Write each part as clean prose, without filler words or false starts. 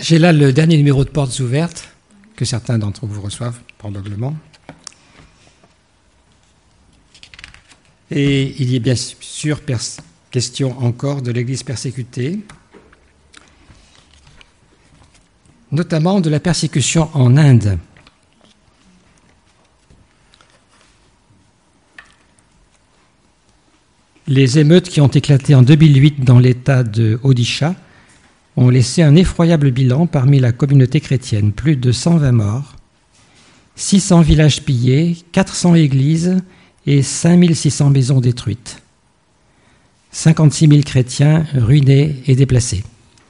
J'ai là le dernier numéro de Portes ouvertes, que certains d'entre vous reçoivent probablement. Et il y est bien sûr question encore de l'Église persécutée, notamment de la persécution en Inde. Les émeutes qui ont éclaté en 2008 dans l'État de Odisha ont laissé un effroyable bilan parmi la communauté chrétienne. Plus de 120 morts, 600 villages pillés, 400 églises et 5600 maisons détruites. 56 000 chrétiens ruinés et déplacés.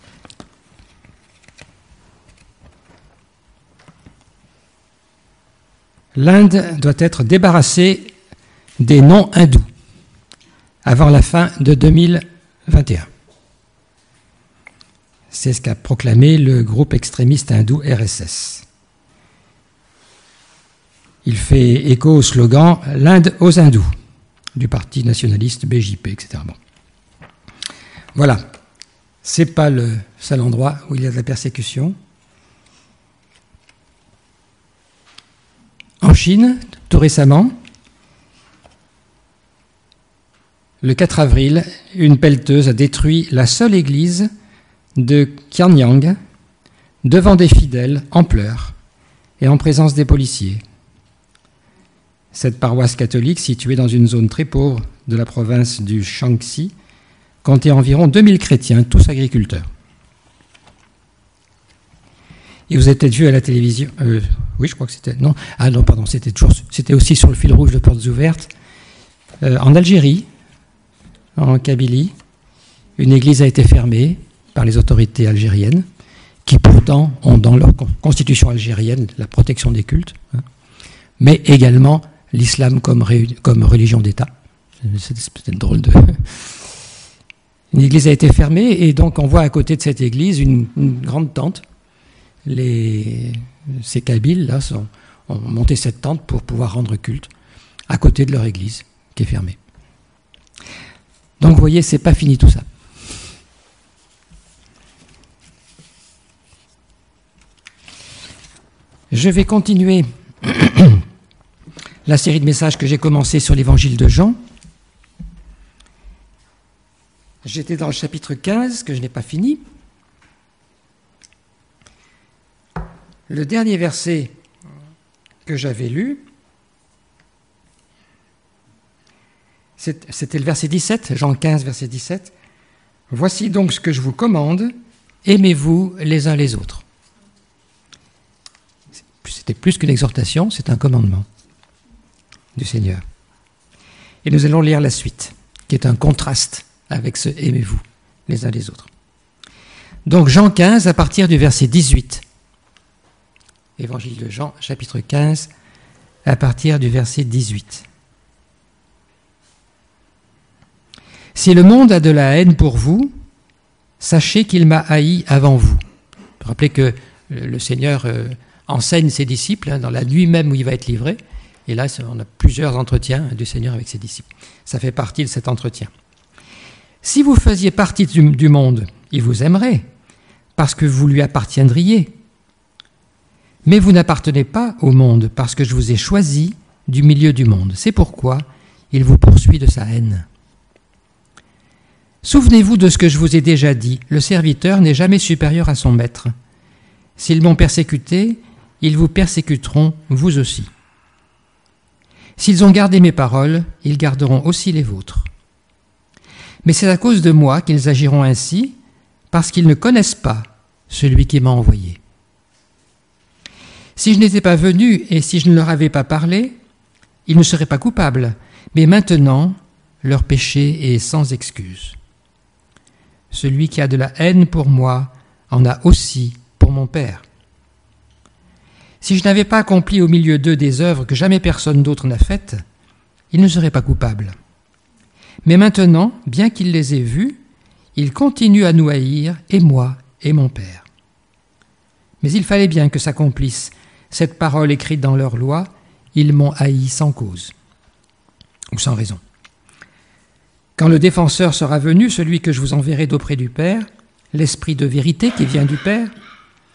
L'Inde doit être débarrassée des non-hindous avant la fin de 2021. C'est ce qu'a proclamé le groupe extrémiste hindou RSS. Il fait écho au slogan « L'Inde aux hindous » du parti nationaliste BJP, etc. Bon. Voilà, ce n'est pas le seul endroit où il y a de la persécution. En Chine, tout récemment, le 4 avril, une pelleteuse a détruit la seule église de Qianyang devant des fidèles en pleurs et en présence des policiers. Cette paroisse catholique, située dans une zone très pauvre de la province du Shaanxi, comptait environ 2000 chrétiens, tous agriculteurs. Et vous avez peut-être vu à la télévision, oui, je crois que c'était, non, ah non, pardon, c'était aussi sur le fil rouge de Portes ouvertes, en Algérie, en Kabylie, une église a été fermée par les autorités algériennes, qui pourtant ont dans leur constitution algérienne la protection des cultes, hein, mais également l'islam comme religion d'État. C'est drôle de... Une église a été fermée et donc on voit à côté de cette église une grande tente. Ces Kabyles là ont monté cette tente pour pouvoir rendre culte à côté de leur église qui est fermée. Donc vous voyez, c'est pas fini tout ça. Je vais continuer la série de messages que j'ai commencé sur l'évangile de Jean. J'étais dans le chapitre 15, que je n'ai pas fini. Le dernier verset que j'avais lu, c'était le verset 17, Jean 15, verset 17. « Voici donc ce que je vous commande, aimez-vous les uns les autres. » C'était plus qu'une exhortation, c'est un commandement du Seigneur. Et nous allons lire la suite, qui est un contraste avec ce « aimez-vous les uns les autres ». Donc Jean 15, à partir du verset 18. Évangile de Jean, chapitre 15, à partir du verset 18. « Si le monde a de la haine pour vous, sachez qu'il m'a haï avant vous. » Rappelez que le Seigneur enseigne ses disciples dans la nuit même où il va être livré. Et là, on a plusieurs entretiens du Seigneur avec ses disciples. Ça fait partie de cet entretien. « Si vous faisiez partie du monde, il vous aimerait, parce que vous lui appartiendriez. Mais vous n'appartenez pas au monde, parce que je vous ai choisi du milieu du monde. C'est pourquoi il vous poursuit de sa haine. Souvenez-vous de ce que je vous ai déjà dit, le serviteur n'est jamais supérieur à son maître. S'ils m'ont persécuté, ils vous persécuteront vous aussi. S'ils ont gardé mes paroles, ils garderont aussi les vôtres. Mais c'est à cause de moi qu'ils agiront ainsi, parce qu'ils ne connaissent pas celui qui m'a envoyé. Si je n'étais pas venu et si je ne leur avais pas parlé, ils ne seraient pas coupables, mais maintenant, leur péché est sans excuse. Celui qui a de la haine pour moi en a aussi pour mon Père. Si je n'avais pas accompli au milieu d'eux des œuvres que jamais personne d'autre n'a faites, ils ne seraient pas coupables. Mais maintenant, bien qu'ils les aient vus, ils continuent à nous haïr, et moi et mon Père. Mais il fallait bien que s'accomplisse cette parole écrite dans leur loi, ils m'ont haï sans cause, ou sans raison. Quand le défenseur sera venu, celui que je vous enverrai d'auprès du Père, l'Esprit de vérité qui vient du Père,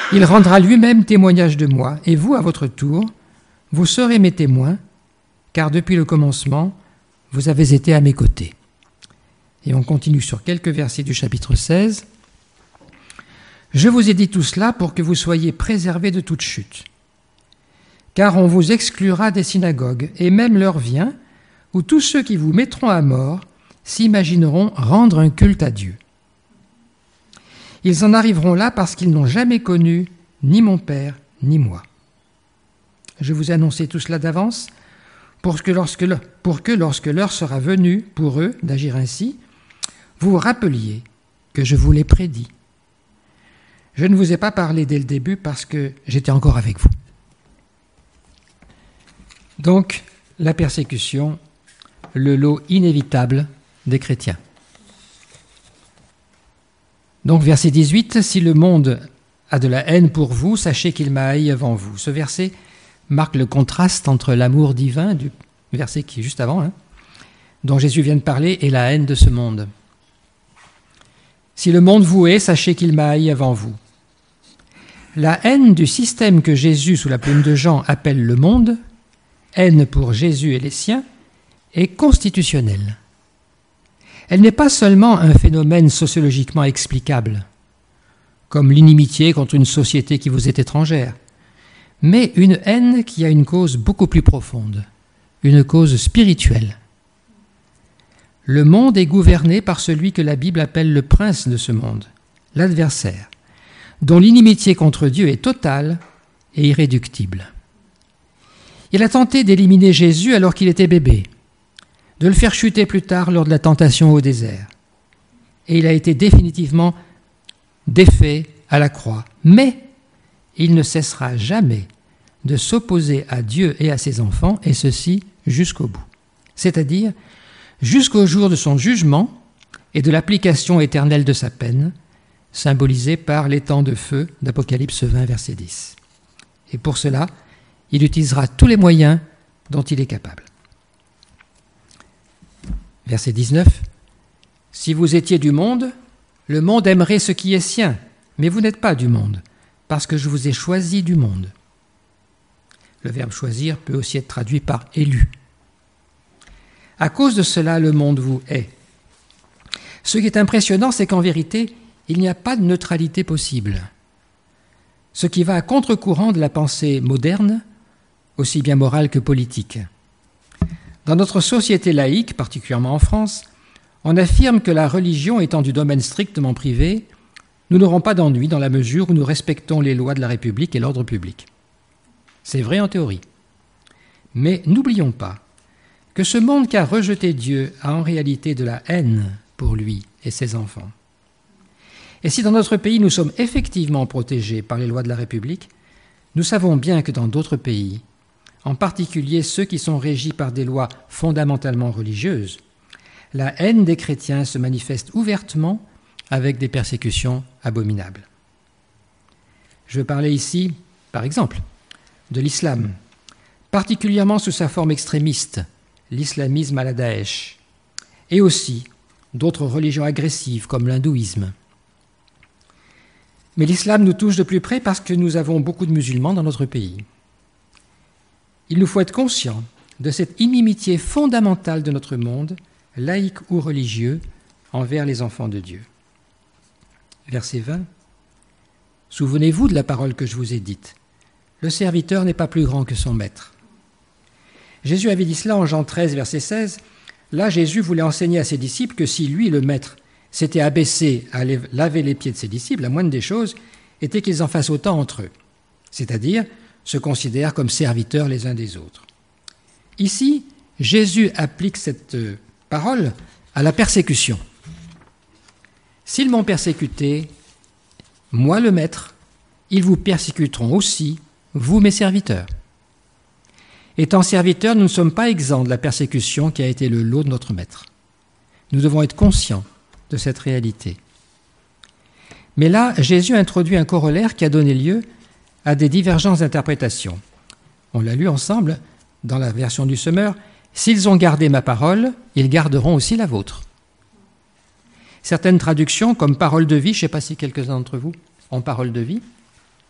Il rendra lui-même témoignage de moi, et vous, à votre tour, vous serez mes témoins, car depuis le commencement, vous avez été à mes côtés. Et on continue sur quelques versets du chapitre 16. Je vous ai dit tout cela pour que vous soyez préservés de toute chute. Car on vous exclura des synagogues, et même l'heure vient où tous ceux qui vous mettront à mort s'imagineront rendre un culte à Dieu. Ils en arriveront là parce qu'ils n'ont jamais connu ni mon Père, ni moi. Je vous ai annoncé tout cela d'avance pour que lorsque l'heure sera venue pour eux d'agir ainsi, vous vous rappeliez que je vous l'ai prédit. Je ne vous ai pas parlé dès le début parce que j'étais encore avec vous. Donc, la persécution, le lot inévitable des chrétiens. Donc, verset 18, « Si le monde a de la haine pour vous, sachez qu'il m'a haï avant vous. » Ce verset marque le contraste entre l'amour divin, du verset qui est juste avant, dont Jésus vient de parler, et la haine de ce monde. « Si le monde vous hait, sachez qu'il m'a haï avant vous. » La haine du système que Jésus, sous la plume de Jean, appelle le monde, haine pour Jésus et les siens, est constitutionnelle. Elle n'est pas seulement un phénomène sociologiquement explicable, comme l'inimitié contre une société qui vous est étrangère, mais une haine qui a une cause beaucoup plus profonde, une cause spirituelle. Le monde est gouverné par celui que la Bible appelle le prince de ce monde, l'adversaire, dont l'inimitié contre Dieu est totale et irréductible. Il a tenté d'éliminer Jésus alors qu'il était bébé, de le faire chuter plus tard lors de la tentation au désert. Et il a été définitivement défait à la croix. Mais il ne cessera jamais de s'opposer à Dieu et à ses enfants, et ceci jusqu'au bout. C'est-à-dire jusqu'au jour de son jugement et de l'application éternelle de sa peine, symbolisée par l'étang de feu d'Apocalypse 20, verset 10. Et pour cela, il utilisera tous les moyens dont il est capable. Verset 19. « Si vous étiez du monde, le monde aimerait ce qui est sien, mais vous n'êtes pas du monde, parce que je vous ai choisi du monde. » Le verbe « choisir » peut aussi être traduit par « élu ». À cause de cela, le monde vous hait. Ce qui est impressionnant, c'est qu'en vérité, il n'y a pas de neutralité possible. Ce qui va à contre-courant de la pensée moderne, aussi bien morale que politique. Dans notre société laïque, particulièrement en France, on affirme que la religion étant du domaine strictement privé, nous n'aurons pas d'ennui dans la mesure où nous respectons les lois de la République et l'ordre public. C'est vrai en théorie. Mais n'oublions pas que ce monde qui a rejeté Dieu a en réalité de la haine pour lui et ses enfants. Et si dans notre pays nous sommes effectivement protégés par les lois de la République, nous savons bien que dans d'autres pays, en particulier ceux qui sont régis par des lois fondamentalement religieuses, la haine des chrétiens se manifeste ouvertement avec des persécutions abominables. Je veux parler ici, par exemple, de l'islam, particulièrement sous sa forme extrémiste, l'islamisme à la Daesh, et aussi d'autres religions agressives comme l'hindouisme. Mais l'islam nous touche de plus près parce que nous avons beaucoup de musulmans dans notre pays. Il nous faut être conscients de cette inimitié fondamentale de notre monde, laïque ou religieux, envers les enfants de Dieu. Verset 20. « Souvenez-vous de la parole que je vous ai dite. Le serviteur n'est pas plus grand que son maître. » Jésus avait dit cela en Jean 13, verset 16. Là, Jésus voulait enseigner à ses disciples que si lui, le maître, s'était abaissé à laver les pieds de ses disciples, la moindre des choses était qu'ils en fassent autant entre eux, c'est-à-dire se considèrent comme serviteurs les uns des autres. Ici, Jésus applique cette parole à la persécution. S'ils m'ont persécuté, moi le maître, ils vous persécuteront aussi, vous mes serviteurs. Étant serviteurs, nous ne sommes pas exempts de la persécution qui a été le lot de notre maître. Nous devons être conscients de cette réalité. Mais là, Jésus introduit un corollaire qui a donné lieu à des divergences d'interprétation. On l'a lu ensemble dans la version du Semeur. « S'ils ont gardé ma parole, ils garderont aussi la vôtre. » Certaines traductions, comme « parole de vie », je ne sais pas si quelques-uns d'entre vous ont « parole de vie »,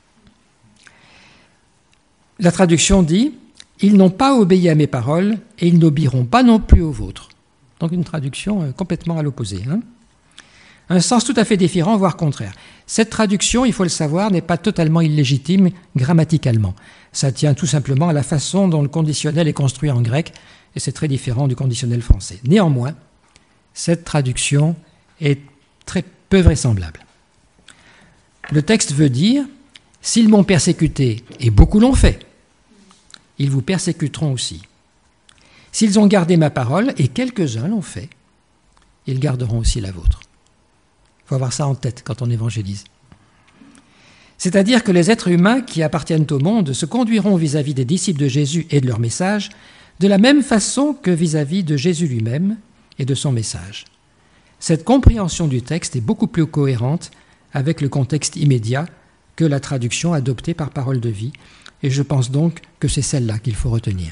La traduction dit « Ils n'ont pas obéi à mes paroles et ils n'obéiront pas non plus aux vôtres ». Donc une traduction complètement à l'opposé. Un sens tout à fait différent, voire contraire. Cette traduction, il faut le savoir, n'est pas totalement illégitime grammaticalement. Ça tient tout simplement à la façon dont le conditionnel est construit en grec, et c'est très différent du conditionnel français. Néanmoins, cette traduction est très peu vraisemblable. Le texte veut dire « S'ils m'ont persécuté, et beaucoup l'ont fait, ils vous persécuteront aussi. S'ils ont gardé ma parole, et quelques-uns l'ont fait, ils garderont aussi la vôtre. » Il faut avoir ça en tête quand on évangélise. C'est-à-dire que les êtres humains qui appartiennent au monde se conduiront vis-à-vis des disciples de Jésus et de leur message de la même façon que vis-à-vis de Jésus lui-même et de son message. Cette compréhension du texte est beaucoup plus cohérente avec le contexte immédiat que la traduction adoptée par Parole de vie, et je pense donc que c'est celle-là qu'il faut retenir.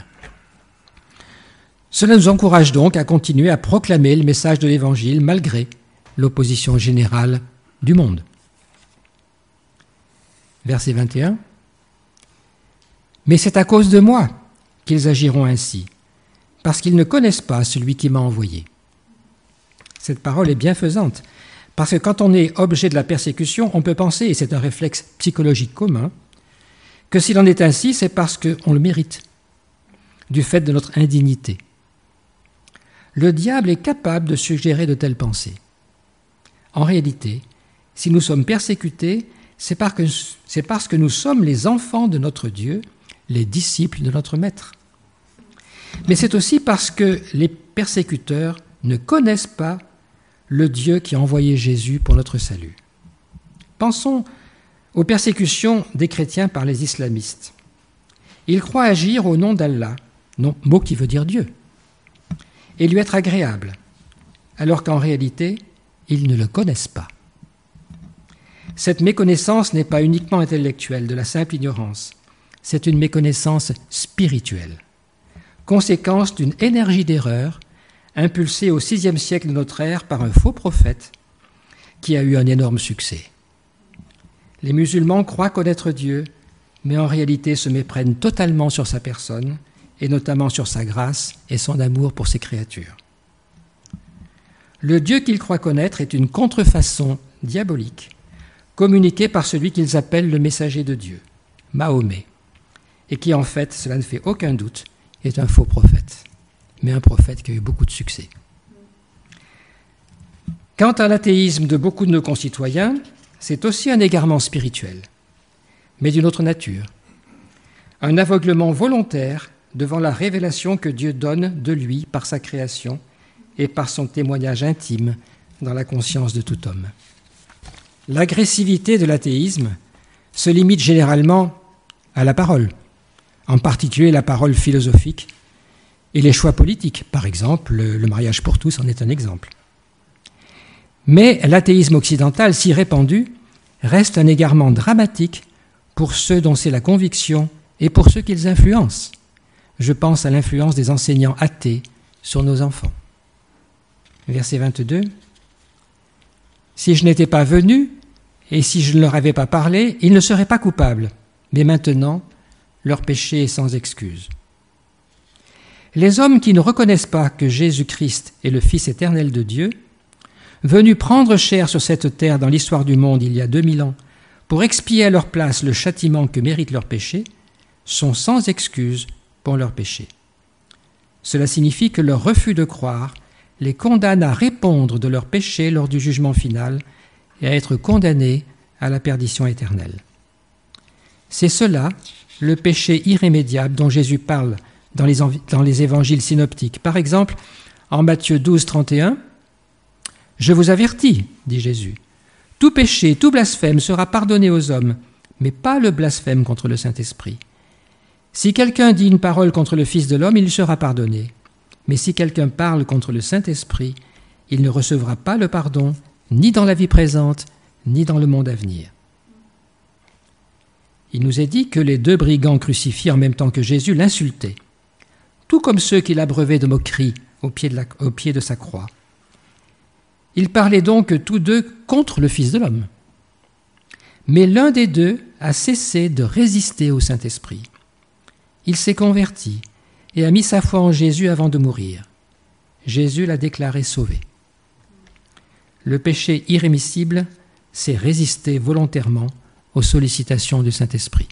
Cela nous encourage donc à continuer à proclamer le message de l'Évangile malgré l'opposition générale du monde. Verset 21. « Mais c'est à cause de moi qu'ils agiront ainsi, parce qu'ils ne connaissent pas celui qui m'a envoyé. » Cette parole est bienfaisante, parce que quand on est objet de la persécution, on peut penser, et c'est un réflexe psychologique commun, que s'il en est ainsi, c'est parce qu'on le mérite, du fait de notre indignité. Le diable est capable de suggérer de telles pensées. En réalité, si nous sommes persécutés, c'est parce que nous sommes les enfants de notre Dieu, les disciples de notre Maître. Mais c'est aussi parce que les persécuteurs ne connaissent pas le Dieu qui a envoyé Jésus pour notre salut. Pensons aux persécutions des chrétiens par les islamistes. Ils croient agir au nom d'Allah, mot qui veut dire Dieu, et lui être agréable, alors qu'en réalité, ils ne le connaissent pas. Cette méconnaissance n'est pas uniquement intellectuelle, de la simple ignorance. C'est une méconnaissance spirituelle, conséquence d'une énergie d'erreur impulsée au VIe siècle de notre ère par un faux prophète qui a eu un énorme succès. Les musulmans croient connaître Dieu, mais en réalité se méprennent totalement sur sa personne, et notamment sur sa grâce et son amour pour ses créatures. Le Dieu qu'ils croient connaître est une contrefaçon diabolique, communiquée par celui qu'ils appellent le messager de Dieu, Mahomet, et qui en fait, cela ne fait aucun doute, est un faux prophète, mais un prophète qui a eu beaucoup de succès. Quant à l'athéisme de beaucoup de nos concitoyens, c'est aussi un égarement spirituel, mais d'une autre nature, un aveuglement volontaire devant la révélation que Dieu donne de lui par sa création et par son témoignage intime dans la conscience de tout homme. L'agressivité de l'athéisme se limite généralement à la parole, en particulier la parole philosophique et les choix politiques. Par exemple, le mariage pour tous en est un exemple. Mais l'athéisme occidental, si répandu, reste un égarement dramatique pour ceux dont c'est la conviction et pour ceux qu'ils influencent. Je pense à l'influence des enseignants athées sur nos enfants. Verset 22. « Si je n'étais pas venu, et si je ne leur avais pas parlé, ils ne seraient pas coupables. Mais maintenant, leur péché est sans excuse. » Les hommes qui ne reconnaissent pas que Jésus-Christ est le Fils éternel de Dieu, venu prendre chair sur cette terre dans l'histoire du monde il y a 2000 ans, pour expier à leur place le châtiment que méritent leurs péchés, sont sans excuse pour leurs péchés. Cela signifie que leur refus de croire les condamne à répondre de leurs péchés lors du jugement final et à être condamnés à la perdition éternelle. C'est cela, le péché irrémédiable dont Jésus parle dans les évangiles synoptiques. Par exemple, en Matthieu 12, 31, « Je vous avertis, dit Jésus, tout péché, tout blasphème sera pardonné aux hommes, mais pas le blasphème contre le Saint-Esprit. Si quelqu'un dit une parole contre le Fils de l'homme, il lui sera pardonné. Mais si quelqu'un parle contre le Saint-Esprit, il ne recevra pas le pardon, ni dans la vie présente, ni dans le monde à venir. » Il nous est dit que les deux brigands crucifiés en même temps que Jésus l'insultaient, tout comme ceux qui l'abreuvaient de moqueries au pied de sa croix. Ils parlaient donc tous deux contre le Fils de l'homme. Mais l'un des deux a cessé de résister au Saint-Esprit. il s'est converti et a mis sa foi en Jésus avant de mourir. Jésus l'a déclaré sauvé. Le péché irrémissible, c'est résister volontairement aux sollicitations du Saint-Esprit.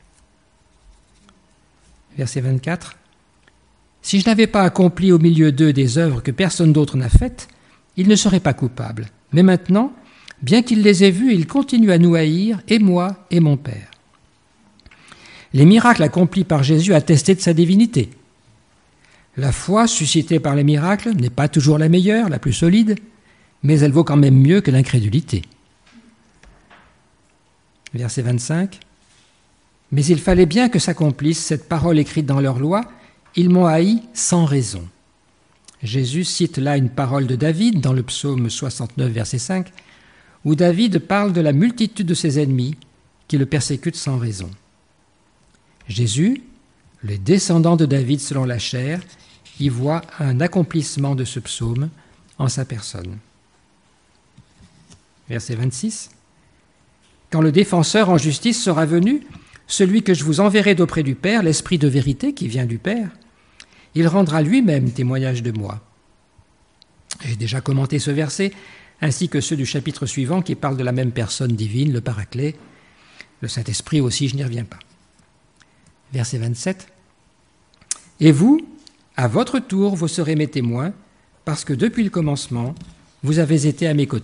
Verset 24. « Si je n'avais pas accompli au milieu d'eux des œuvres que personne d'autre n'a faites, ils ne seraient pas coupables. Mais maintenant, bien qu'ils les aient vus, ils continuent à nous haïr, et moi et mon Père. » Les miracles accomplis par Jésus attestaient de sa divinité. La foi suscitée par les miracles n'est pas toujours la meilleure, la plus solide, mais elle vaut quand même mieux que l'incrédulité. Verset 25. « Mais il fallait bien que s'accomplisse cette parole écrite dans leur loi, ils m'ont haï sans raison. » Jésus cite là une parole de David dans le psaume 69, verset 5, où David parle de la multitude de ses ennemis qui le persécutent sans raison. Jésus, le descendant de David selon la chair, y voit un accomplissement de ce psaume en sa personne. Verset 26. « Quand le défenseur en justice sera venu, celui que je vous enverrai d'auprès du Père, l'Esprit de vérité qui vient du Père, il rendra lui-même témoignage de moi. » J'ai déjà commenté ce verset, ainsi que ceux du chapitre suivant qui parlent de la même personne divine, le Paraclet. Le Saint-Esprit aussi, je n'y reviens pas. Verset 27. « Et vous, à votre tour, vous serez mes témoins, parce que depuis le commencement, vous avez été à mes côtés. »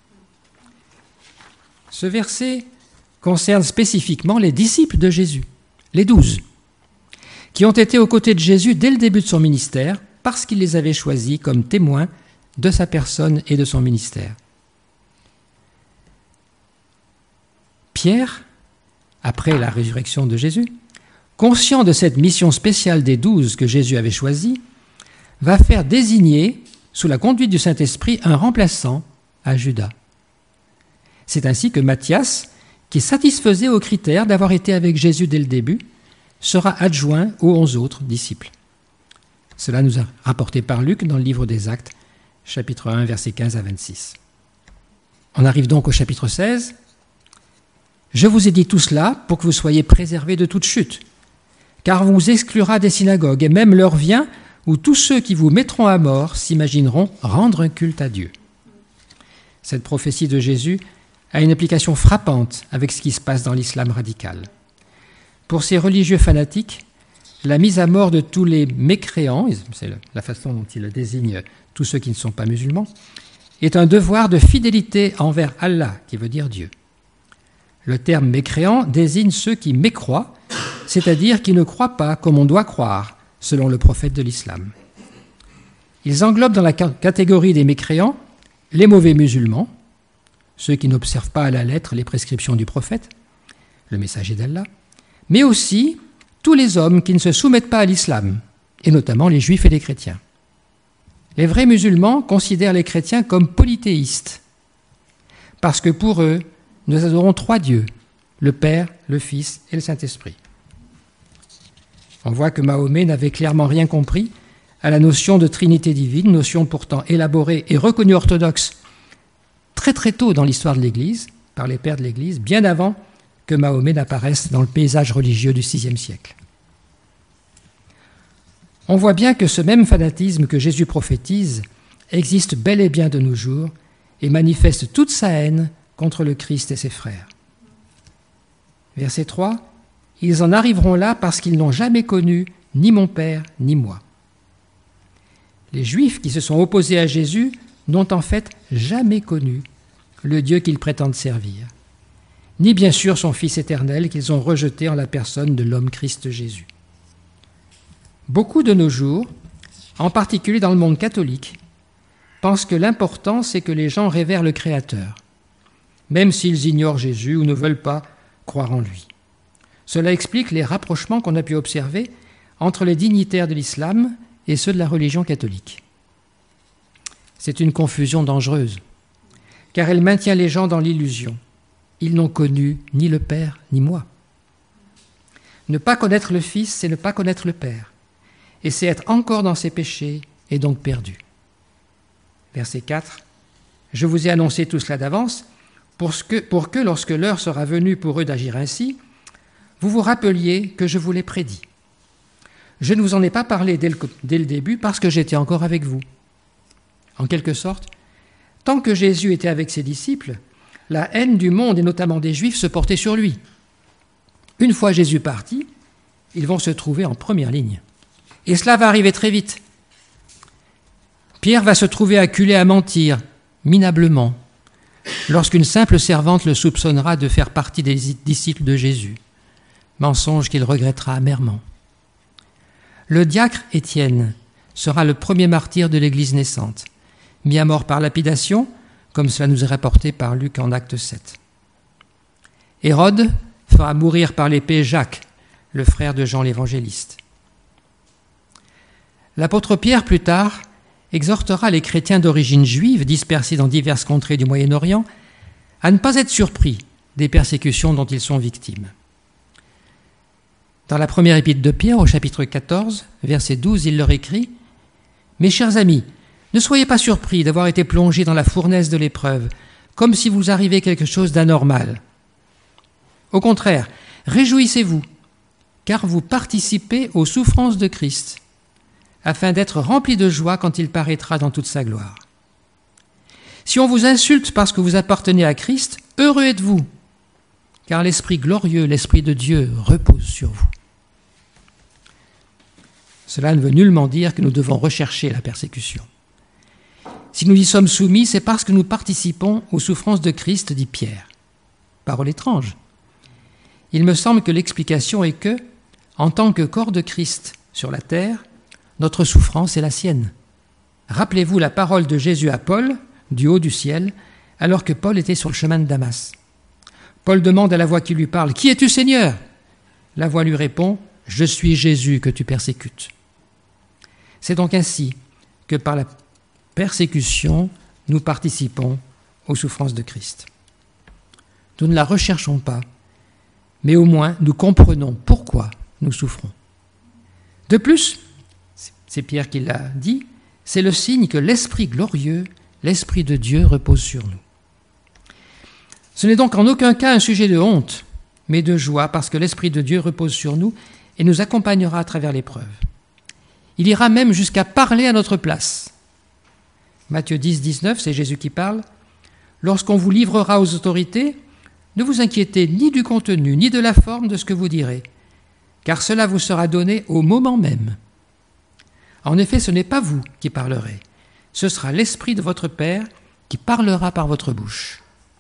Ce verset concerne spécifiquement les disciples de Jésus, les 12, qui ont été aux côtés de Jésus dès le début de son ministère, parce qu'il les avait choisis comme témoins de sa personne et de son ministère. Pierre, après la résurrection de Jésus, conscient de cette mission spéciale des 12 que Jésus avait choisie, va faire désigner, sous la conduite du Saint-Esprit, un remplaçant à Judas. C'est ainsi que Matthias, qui satisfaisait aux critères d'avoir été avec Jésus dès le début, sera adjoint aux 11 autres disciples. Cela nous est rapporté par Luc dans le livre des Actes, chapitre 1, versets 15 à 26. On arrive donc au chapitre 16. « Je vous ai dit tout cela pour que vous soyez préservés de toute chute, car on vous exclura des synagogues, et même l'heure vient où tous ceux qui vous mettront à mort s'imagineront rendre un culte à Dieu. » Cette prophétie de Jésus a une application frappante avec ce qui se passe dans l'islam radical. Pour ces religieux fanatiques, la mise à mort de tous les mécréants, c'est la façon dont ils désignent tous ceux qui ne sont pas musulmans, est un devoir de fidélité envers Allah, qui veut dire Dieu. Le terme mécréant désigne ceux qui mécroient, c'est-à-dire qui ne croient pas comme on doit croire, selon le prophète de l'islam. Ils englobent dans la catégorie des mécréants les mauvais musulmans, ceux qui n'observent pas à la lettre les prescriptions du prophète, le messager d'Allah, mais aussi tous les hommes qui ne se soumettent pas à l'islam, et notamment les juifs et les chrétiens. Les vrais musulmans considèrent les chrétiens comme polythéistes, parce que pour eux, nous adorons 3 dieux, le Père, le Fils et le Saint-Esprit. On voit que Mahomet n'avait clairement rien compris à la notion de Trinité divine, notion pourtant élaborée et reconnue orthodoxe très très tôt dans l'histoire de l'Église, par les pères de l'Église, bien avant que Mahomet n'apparaisse dans le paysage religieux du VIe siècle. On voit bien que ce même fanatisme que Jésus prophétise existe bel et bien de nos jours et manifeste toute sa haine contre le Christ et ses frères. Verset 3, « Ils en arriveront là parce qu'ils n'ont jamais connu ni mon Père ni moi. » Les Juifs qui se sont opposés à Jésus n'ont en fait jamais connu le Dieu qu'ils prétendent servir, ni bien sûr son Fils éternel qu'ils ont rejeté en la personne de l'homme Christ Jésus. Beaucoup de nos jours, en particulier dans le monde catholique, pensent que l'important c'est que les gens révèrent le Créateur, même s'ils ignorent Jésus ou ne veulent pas croire en lui. Cela explique les rapprochements qu'on a pu observer entre les dignitaires de l'islam et ceux de la religion catholique. C'est une confusion dangereuse, car elle maintient les gens dans l'illusion. Ils n'ont connu ni le Père ni moi. Ne pas connaître le Fils, c'est ne pas connaître le Père, et c'est être encore dans ses péchés et donc perdu. Verset 4. « Je vous ai annoncé tout cela d'avance, pour que lorsque l'heure sera venue pour eux d'agir ainsi, vous vous rappeliez que je vous l'ai prédit. je ne vous en ai pas parlé dès le début parce que j'étais encore avec vous. En quelque sorte, tant que Jésus était avec ses disciples, la haine du monde et notamment des Juifs se portait sur lui. Une fois Jésus parti, ils vont se trouver en première ligne. Et cela va arriver très vite. Pierre va se trouver acculé à mentir, minablement, lorsqu'une simple servante le soupçonnera de faire partie des disciples de Jésus, mensonge qu'il regrettera amèrement. Le diacre Étienne sera le premier martyr de l'Église naissante, mis à mort par lapidation, comme cela nous est rapporté par Luc en Acte 7. Hérode fera mourir par l'épée Jacques, le frère de Jean l'Évangéliste. L'apôtre Pierre, plus tard, exhortera les chrétiens d'origine juive dispersés dans diverses contrées du Moyen-Orient à ne pas être surpris des persécutions dont ils sont victimes. Dans la première épître de Pierre, au chapitre 14, verset 12, il leur écrit « Mes chers amis, ne soyez pas surpris d'avoir été plongés dans la fournaise de l'épreuve, comme si vous arrivait quelque chose d'anormal. Au contraire, réjouissez-vous, car vous participez aux souffrances de Christ, afin d'être remplis de joie quand il paraîtra dans toute sa gloire. Si on vous insulte parce que vous appartenez à Christ, heureux êtes-vous, car l'Esprit glorieux, l'Esprit de Dieu, repose sur vous. » Cela ne veut nullement dire que nous devons rechercher la persécution. Si nous y sommes soumis, c'est parce que nous participons aux souffrances de Christ, dit Pierre. Parole étrange. Il me semble que l'explication est que, en tant que corps de Christ sur la terre, notre souffrance est la sienne. Rappelez-vous la parole de Jésus à Paul, du haut du ciel, alors que Paul était sur le chemin de Damas. Paul demande à la voix qui lui parle « Qui es-tu, Seigneur ?» La voix lui répond « Je suis Jésus que tu persécutes. » C'est donc ainsi que par la persécution, nous participons aux souffrances de Christ. Nous ne la recherchons pas, mais au moins nous comprenons pourquoi nous souffrons. De plus, c'est Pierre qui l'a dit, c'est le signe que l'Esprit glorieux, l'Esprit de Dieu repose sur nous. Ce n'est donc en aucun cas un sujet de honte, mais de joie, parce que l'Esprit de Dieu repose sur nous et nous accompagnera à travers l'épreuve. Il ira même jusqu'à parler à notre place. Matthieu 10, 19, c'est Jésus qui parle. « Lorsqu'on vous livrera aux autorités, ne vous inquiétez ni du contenu, ni de la forme de ce que vous direz, car cela vous sera donné au moment même. En effet, ce n'est pas vous qui parlerez, ce sera l'Esprit de votre Père qui parlera par votre bouche. »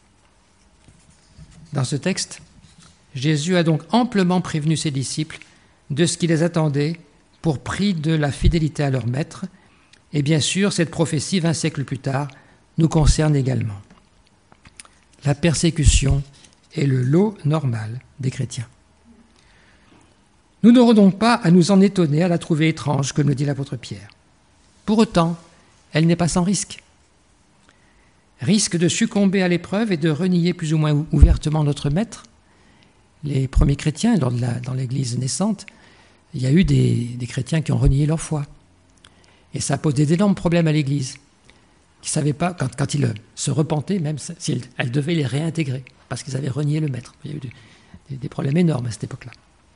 Dans ce texte, Jésus a donc amplement prévenu ses disciples de ce qui les attendait pour prix de la fidélité à leur maître. Et bien sûr, cette prophétie, 20 siècles plus tard, nous concerne également. La persécution est le lot normal des chrétiens. Nous n'aurons donc pas à nous en étonner, à la trouver étrange, comme le dit l'apôtre Pierre. Pour autant, elle n'est pas sans risque. Risque de succomber à l'épreuve et de renier plus ou moins ouvertement notre maître. Les premiers chrétiens, dans l'Église naissante, il y a eu des chrétiens qui ont renié leur foi. Et ça pose d'énormes problèmes à l'Église, qui ne savaient pas, quand ils se repentaient, même si elle devait les réintégrer, parce qu'ils avaient renié le maître. Il y a eu des problèmes énormes à cette époque-là.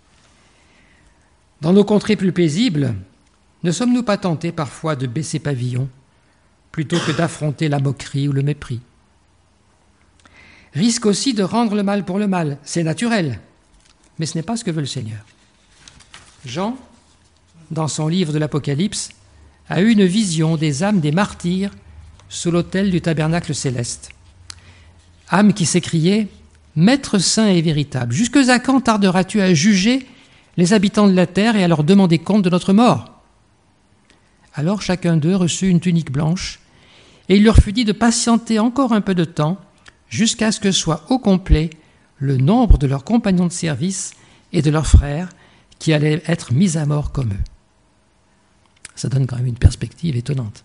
Dans nos contrées plus paisibles, ne sommes-nous pas tentés parfois de baisser pavillon, plutôt que d'affronter la moquerie ou le mépris? Risque aussi de rendre le mal pour le mal, c'est naturel, mais ce n'est pas ce que veut le Seigneur. Jean, dans son livre de l'Apocalypse, a eu une vision des âmes des martyrs sous l'autel du tabernacle céleste. Âmes qui s'écriaient « Maître saint et véritable, jusque à quand tarderas-tu à juger les habitants de la terre et à leur demander compte de notre mort ?» Alors chacun d'eux reçut une tunique blanche, et il leur fut dit de patienter encore un peu de temps, jusqu'à ce que soit au complet le nombre de leurs compagnons de service et de leurs frères qui allaient être mis à mort comme eux. Ça donne quand même une perspective étonnante.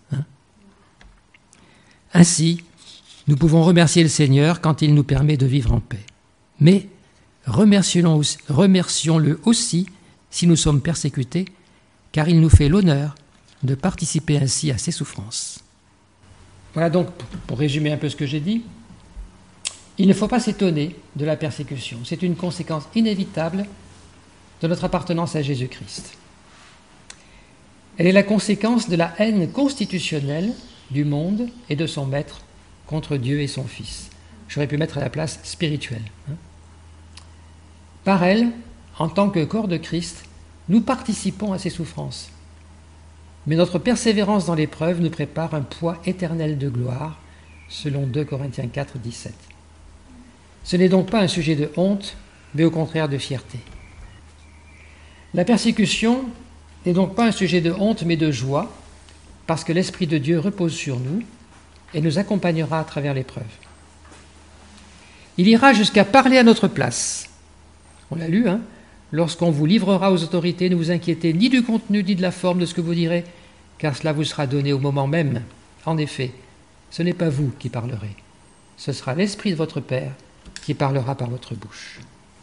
Ainsi, nous pouvons remercier le Seigneur quand il nous permet de vivre en paix. Mais remercions-le aussi si nous sommes persécutés, car il nous fait l'honneur de participer ainsi à ses souffrances. Voilà donc, pour résumer un peu ce que j'ai dit, il ne faut pas s'étonner de la persécution. C'est une conséquence inévitable de notre appartenance à Jésus-Christ. Elle est la conséquence de la haine constitutionnelle du monde et de son maître contre Dieu et son Fils. J'aurais pu mettre à la place spirituelle. Par elle, en tant que corps de Christ, nous participons à ses souffrances. Mais notre persévérance dans l'épreuve nous prépare un poids éternel de gloire, selon 2 Corinthiens 4, 17. Ce n'est donc pas un sujet de honte, mais au contraire de fierté. La persécution n'est donc pas un sujet de honte, mais de joie, parce que l'Esprit de Dieu repose sur nous et nous accompagnera à travers l'épreuve. Il ira jusqu'à parler à notre place. On l'a lu, lorsqu'on vous livrera aux autorités, ne vous inquiétez ni du contenu ni de la forme de ce que vous direz, car cela vous sera donné au moment même. En effet, ce n'est pas vous qui parlerez, ce sera l'Esprit de votre Père qui parlera par votre bouche.